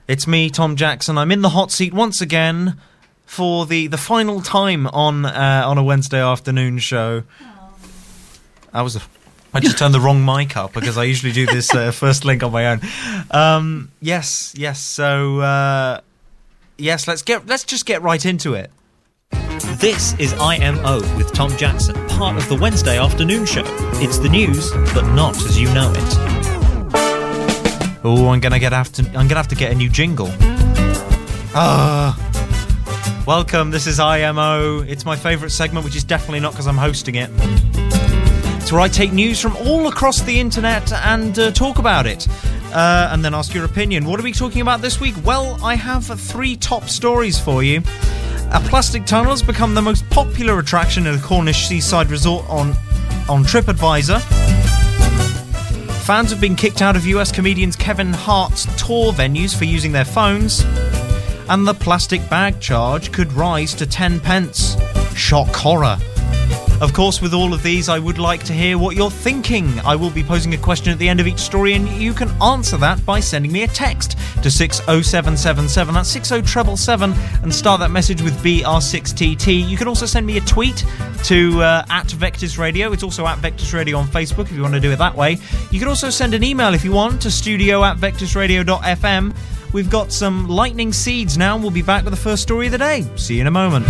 It's me, Tom Jackson. I'm in the hot seat once again for the final time on a Wednesday afternoon show. I just turned the wrong mic up because I usually do this first link on my own. Yes. So let's just get right into it. This is IMO with Tom Jackson, part of the Wednesday afternoon show. It's the news, but not as you know it. Oh, I'm gonna have to get a new jingle. Welcome. This is IMO. It's my favourite segment, which is definitely not because I'm hosting it. It's where I take news from all across the internet and talk about it, and then ask your opinion. What are we talking about this week? Well, I have 3 top stories for you. A plastic tunnel has become the most popular attraction in a Cornish seaside resort on TripAdvisor. Fans have been kicked out of US comedians Kevin Hart's tour venues for using their phones. And the plastic bag charge could rise to 10 pence. Shock horror. Of course, with all of these, I would like to hear what you're thinking. I will be posing a question at the end of each story, and you can answer that by sending me a text to 60777. That's 60777, and start that message with BR6TT. You can also send me a tweet to at Vectis Radio. It's also at Vectis Radio on Facebook if you want to do it that way. You can also send an email if you want to studio@vectisradio.fm. We've got some lightning seeds now, and we'll be back with the first story of the day. See you in a moment.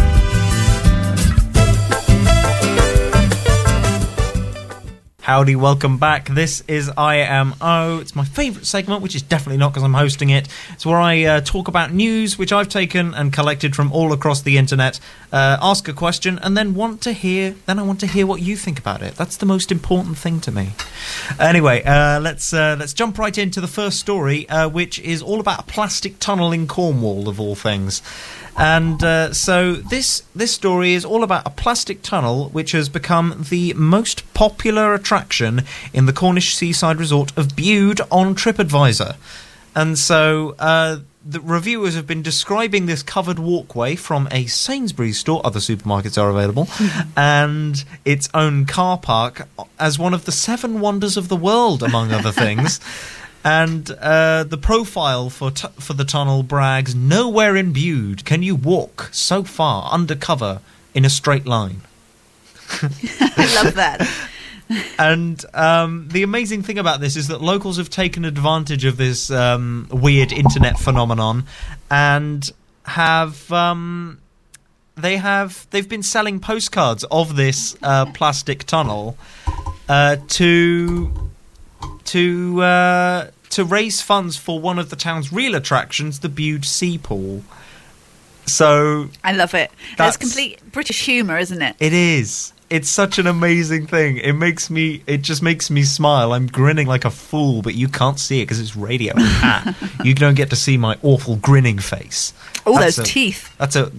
Howdy, welcome back. This is IMO. It's my favourite segment, which is definitely not because I'm hosting it. It's where I talk about news which I've taken and collected from all across the internet, ask a question, and then I want to hear what you think about it. That's the most important thing to me. Anyway, let's jump right into the first story, which is all about a plastic tunnel in Cornwall, of all things. And so this story is all about a plastic tunnel which has become the most popular attraction in the Cornish seaside resort of Bude on TripAdvisor. And so the reviewers have been describing this covered walkway from a Sainsbury's store, other supermarkets are available, and its own car park as one of the 7 wonders of the world, among other things. And the profile for the tunnel brags, nowhere in Bude can you walk so far undercover in a straight line. I love that. And the amazing thing about this is that locals have taken advantage of this weird internet phenomenon and they've been selling postcards of this plastic tunnel to raise funds for one of the town's real attractions, the Bude Sea Pool. So I love it. That's complete British humour, isn't it? It is. It's such an amazing thing. It just makes me smile. I'm grinning like a fool, but you can't see it because it's radio. You don't get to see my awful grinning face. All those teeth. That's a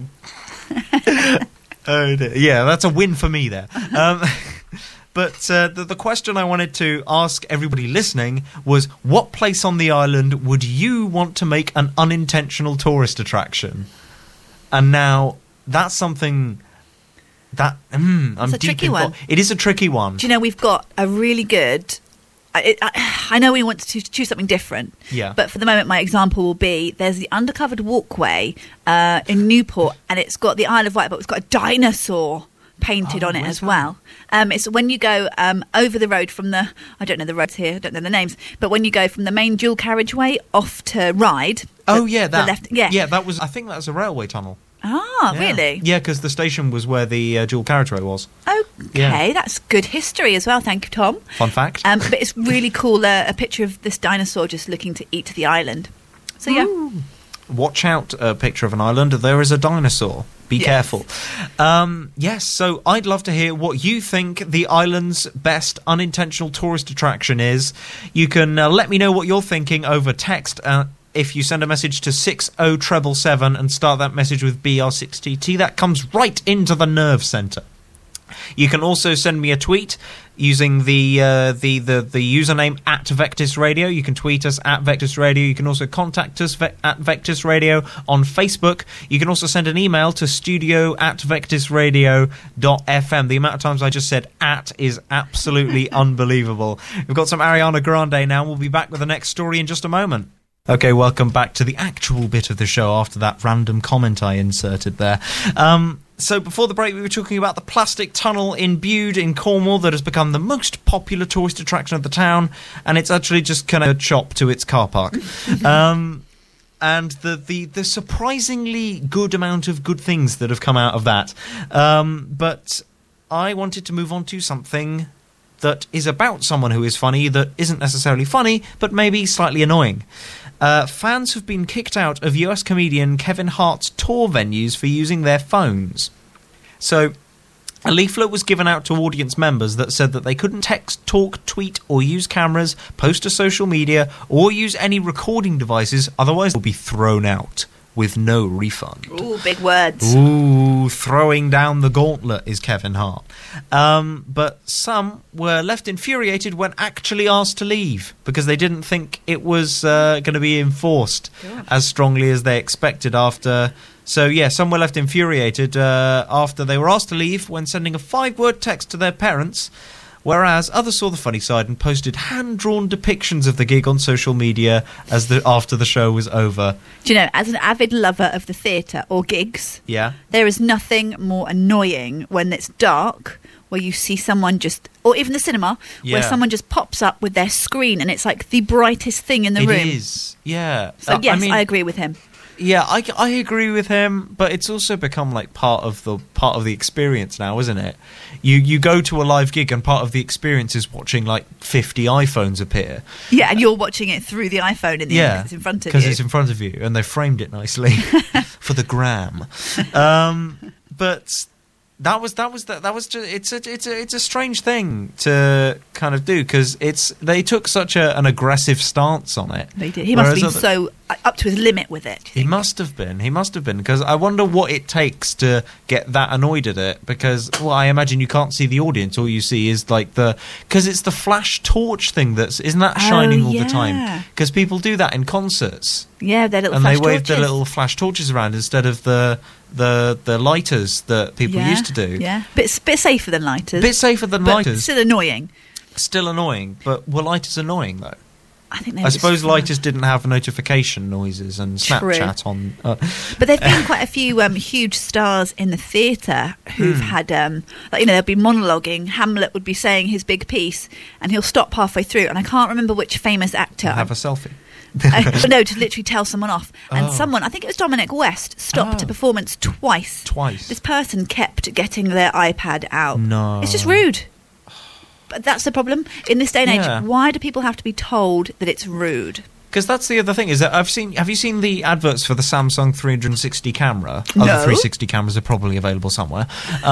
oh dear. Yeah, that's a win for me there. But the question I wanted to ask everybody listening was, what place on the island would you want to make an unintentional tourist attraction? And now that's something that I'm a tricky one. It is a tricky one. Do you know, we've got a really good... I know we want to choose something different, yeah. But for the moment, my example will be, there's the undercovered walkway in Newport, and it's got the Isle of Wight, but it's got a dinosaur painted on it as well. It's when you go over the road from the... I don't know the roads here, I don't know the names, but when you go from the main dual carriageway off to Ryde... that was... I think that was a railway tunnel. Ah, yeah. Really? Yeah, because the station was where the dual carriageway was. Okay, That's good history as well, thank you, Tom. Fun fact. But it's really cool, a picture of this dinosaur just looking to eat the island. So, yeah. Ooh. Watch out, a picture of an island. There is a dinosaur. Be careful. Yes, so I'd love to hear what you think the island's best unintentional tourist attraction is. You can let me know what you're thinking over text if you send a message to 60777 and start that message with BR6TT. That comes right into the nerve centre. You can also send me a tweet using the username at Vectis Radio. You can tweet us at Vectis Radio. You can also contact us at Vectis Radio on Facebook. You can also send an email to studio@vectisradio.fm. The amount of times I just said at is absolutely unbelievable. We've got some Ariana Grande now. We'll be back with the next story in just a moment. Okay, welcome back to the actual bit of the show after that random comment I inserted there. So before the break, we were talking about the plastic tunnel in Bude in Cornwall that has become the most popular tourist attraction of the town, and it's actually just kind of a shop to its car park. And the surprisingly good amount of good things that have come out of that. But I wanted to move on to something that is about someone who is funny that isn't necessarily funny, but maybe slightly annoying. Fans have been kicked out of US comedian Kevin Hart's tour venues for using their phones. So, a leaflet was given out to audience members that said that they couldn't text, talk, tweet, or use cameras, post to social media, or use any recording devices, otherwise they'll be thrown out with no refund. Ooh, big words. Ooh, throwing down the gauntlet is Kevin Hart. But some were left infuriated when actually asked to leave because they didn't think it was going to be enforced as strongly as they expected after... So, yeah, some were left infuriated after they were asked to leave when sending a 5-word text to their parents, whereas others saw the funny side and posted hand-drawn depictions of the gig on social media after the show was over. Do you know, as an avid lover of the theatre or gigs, there is nothing more annoying when it's dark, where you see someone just, or even the cinema, where someone just pops up with their screen and it's like the brightest thing in the room. It is, yeah. So yes, I agree with him. Yeah, I agree with him, but it's also become like part of the experience now, isn't it? You go to a live gig and part of the experience is watching like 50 iPhones appear. Yeah, and you're watching it through the iPhone in the end because it's in front of you. Because it's in front of you, and they framed it nicely for the gram. But that was just it's a strange thing to kind of do because they took such an aggressive stance on it. They did. He must have been so up to his limit with it. He must have been because I wonder what it takes to get that annoyed at it because I imagine you can't see the audience. All you see is like because it's the flash torch thing isn't that shining all the time because people do that in concerts. Yeah, their little and flash they wave torches. their little flash torches around instead of the lighters that people used to do. Yeah, bit safer than lighters. But lighters. Still annoying. Still annoying, but were lighters annoying though? I suppose lighters didn't have notification noises and Snapchat on. But there've been quite a few huge stars in the theatre who've had, they'll be monologuing. Hamlet would be saying his big piece, and he'll stop halfway through. And I can't remember which famous actor. Have a selfie. No, to literally tell someone off. And someone, I think it was Dominic West, stopped a performance twice. This person kept getting their iPad out. No. It's just rude. But that's the problem. In this day and age, why do people have to be told that it's rude? Because that's the other thing, is that have you seen the adverts for the Samsung 360 camera? No. Other 360 cameras are probably available somewhere.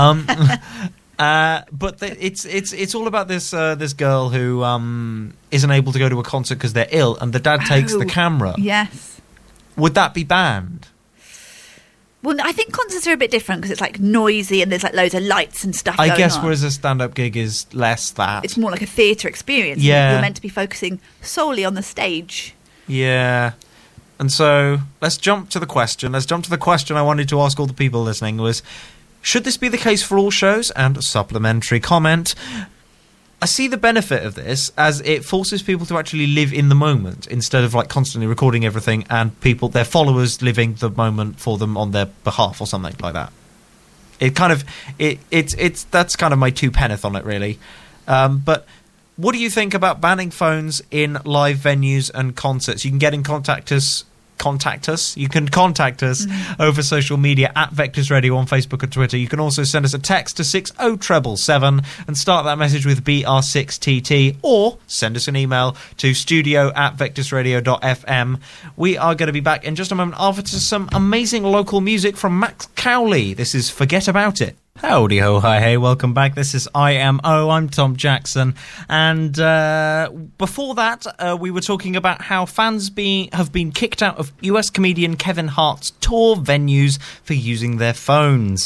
But it's all about this girl who isn't able to go to a concert because they're ill, and the dad takes the camera. Yes. Would that be banned? Well, I think concerts are a bit different because it's like noisy and there's like loads of lights and stuff going on. I guess whereas a stand-up gig is less that. It's more like a theatre experience. Yeah. You're meant to be focusing solely on the stage. Yeah. And so let's jump to the question. I wanted to ask all the people listening was, should this be the case for all shows? And a supplementary comment. I see the benefit of this as it forces people to actually live in the moment instead of like constantly recording everything and their followers living the moment for them on their behalf or something like that. That's kind of my two penneth on it really. But what do you think about banning phones in live venues and concerts? You can get in contact us. You can contact us over social media at Vectis Radio on Facebook and Twitter. You can also send us a text to 60777 and start that message with BR6TT, or send us an email to studio@vectisradio.fm. We are going to be back in just a moment after some amazing local music from Max Cowley. This is Forget About It. Howdy ho, hi, hey, welcome back. This is IMO. I'm Tom Jackson. And before that, we were talking about how fans have been kicked out of US comedian Kevin Hart's tour venues for using their phones.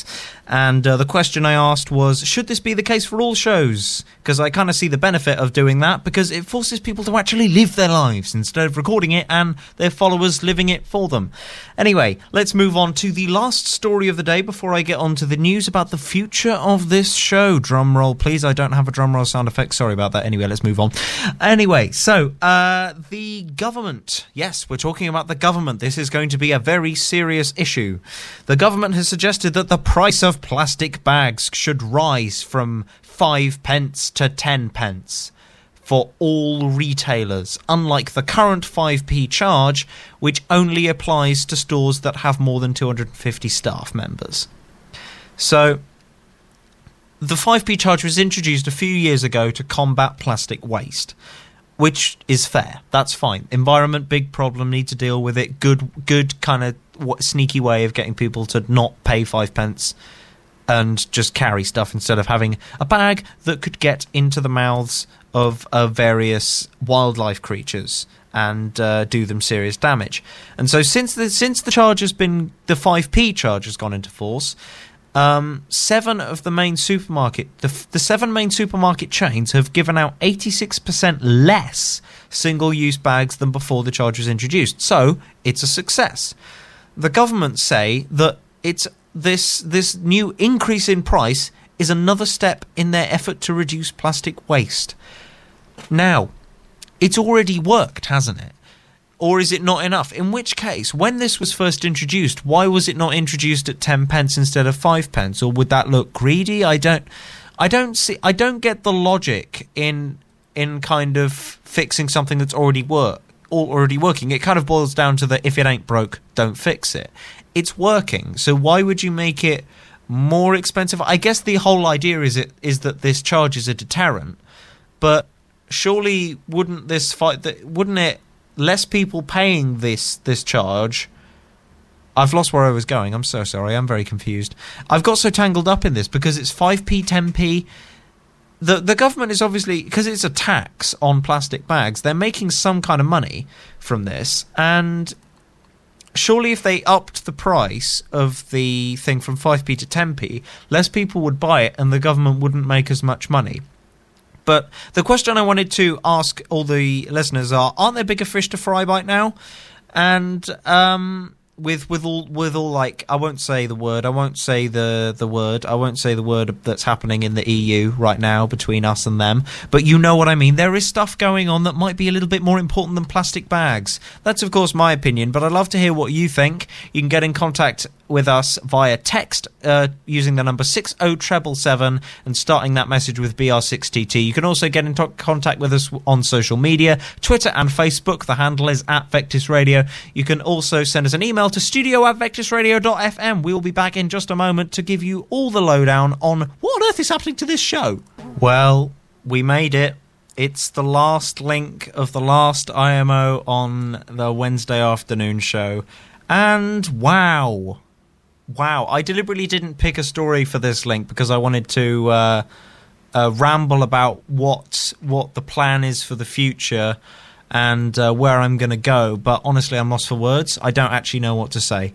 And the question I asked was, should this be the case for all shows? Because I kind of see the benefit of doing that, because it forces people to actually live their lives instead of recording it and their followers living it for them. Anyway, let's move on to the last story of the day before I get on to the news about the future of this show. Drum roll, please. I don't have a drum roll sound effect. Sorry about that. Anyway, let's move on. Anyway, so the government. Yes, we're talking about the government. This is going to be a very serious issue. The government has suggested that the price of plastic bags should rise from 5p to 10p for all retailers, unlike the current 5p charge, which only applies to stores that have more than 250 staff members. So, the 5p charge was introduced a few years ago to combat plastic waste, which is fair. That's fine. Environment, big problem, need to deal with it. Good kind of sneaky way of getting people to not pay 5p and just carry stuff instead of having a bag that could get into the mouths of various wildlife creatures and do them serious damage. And so since the charge has been, the 5p charge has gone into force, the 7 main supermarket chains have given out 86% less single-use bags than before the charge was introduced. So it's a success. The government say that this new increase in price is another step in their effort to reduce plastic waste. Now, it's already worked, hasn't it? Or is it not enough? In which case, when this was first introduced, why was it not introduced at 10p instead of 5p? Or would that look greedy? I don't get the logic in kind of fixing something that's already working. It kind of boils down to the if it ain't broke, don't fix it. It's working, so why would you make it more expensive? I guess the whole idea is that this charge is a deterrent, but surely wouldn't it less people paying this charge? I've lost where I was going. I'm so sorry. I'm very confused. I've got so tangled up in this because it's 5p, 10p. The government is obviously, because it's a tax on plastic bags, they're making some kind of money from this, and surely if they upped the price of the thing from 5p to 10p, less people would buy it and the government wouldn't make as much money. But the question I wanted to ask all the listeners aren't there bigger fish to fry right now? And with all like, I won't say the word that's happening in the EU right now between us and them, but you know what I mean. There is stuff going on that might be a little bit more important than plastic bags. That's of course my opinion, but I'd love to hear what you think. You can get in contact with us via text using the number 60777 and starting that message with BR6TT. You can also get in contact with us on social media, Twitter and Facebook. The handle is @VectisRadio. You can also send us an email to studio@vectisradio.fm. We'll be back in just a moment to give you all the lowdown on what on earth is happening to this show. Well, we made it. It's the last link of the last IMO on the Wednesday afternoon show. And wow, I deliberately didn't pick a story for this link because I wanted to ramble about what the plan is for the future and where I'm going to go. But honestly, I'm lost for words. I don't actually know what to say.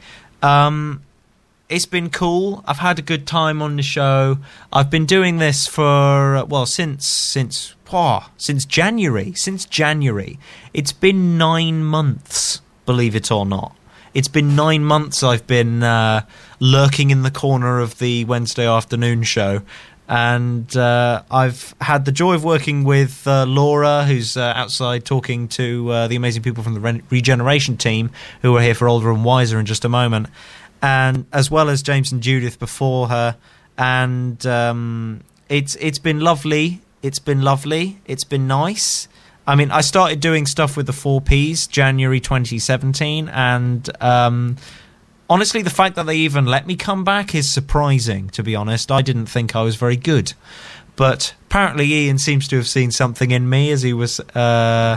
It's been cool. I've had a good time on the show. I've been doing this for, since January. Since January. It's been 9 months, believe it or not. It's been 9 months I've been lurking in the corner of the Wednesday afternoon show. And I've had the joy of working with Laura, who's outside talking to the amazing people from the Regeneration team, who are here for Older and Wiser in just a moment, and as well as James and Judith before her. And it's been lovely. It's been lovely. It's been nice. I mean, I started doing stuff with the 4Ps January 2017, and honestly, the fact that they even let me come back is surprising, to be honest. I didn't think I was very good. But apparently Ian seems to have seen something in me, as he was he kind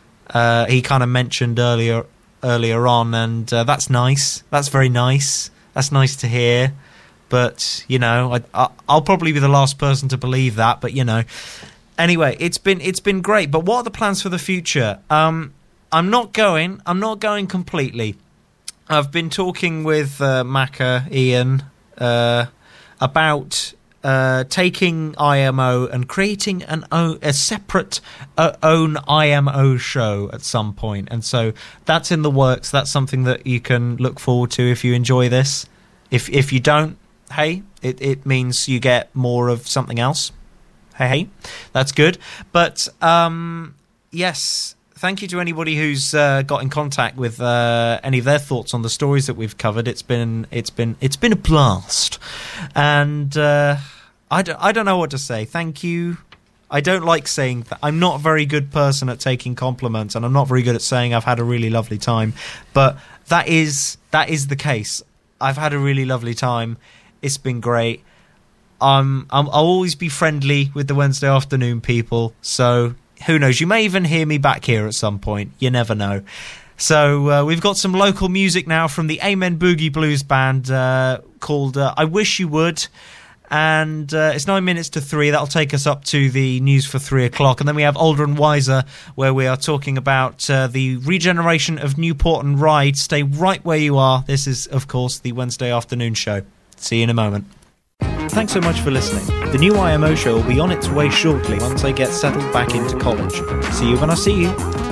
of mentioned earlier on, and that's nice. That's very nice. That's nice to hear. But, you know, I'll probably be the last person to believe that, but, you know. Anyway, it's been great. But what are the plans for the future? I'm not going completely. I've been talking with Macca, Ian, about taking IMO and creating a separate own IMO show at some point. And so that's in the works. That's something that you can look forward to if you enjoy this. If you don't, hey, it means you get more of something else. Hey, that's good. But yes, thank you to anybody who's got in contact with any of their thoughts on the stories that we've covered. It's been a blast, and I don't know what to say. Thank you. I don't like saying that. I'm not a very good person at taking compliments, and I'm not very good at saying I've had a really lovely time. But that is the case. I've had a really lovely time. It's been great. I'll always be friendly with the Wednesday afternoon people. So who knows? You may even hear me back here at some point. You never know. So we've got some local music now from the Amen Boogie Blues Band called I Wish You Would. And it's 9 minutes to 3. That'll take us up to the news for 3 o'clock. And then we have Older and Wiser, where we are talking about the regeneration of Newport and Ryde. Stay right where you are. This is, of course, the Wednesday afternoon show. See you in a moment. Thanks so much for listening. The new IMO show will be on its way shortly once I get settled back into college. See you when I see you.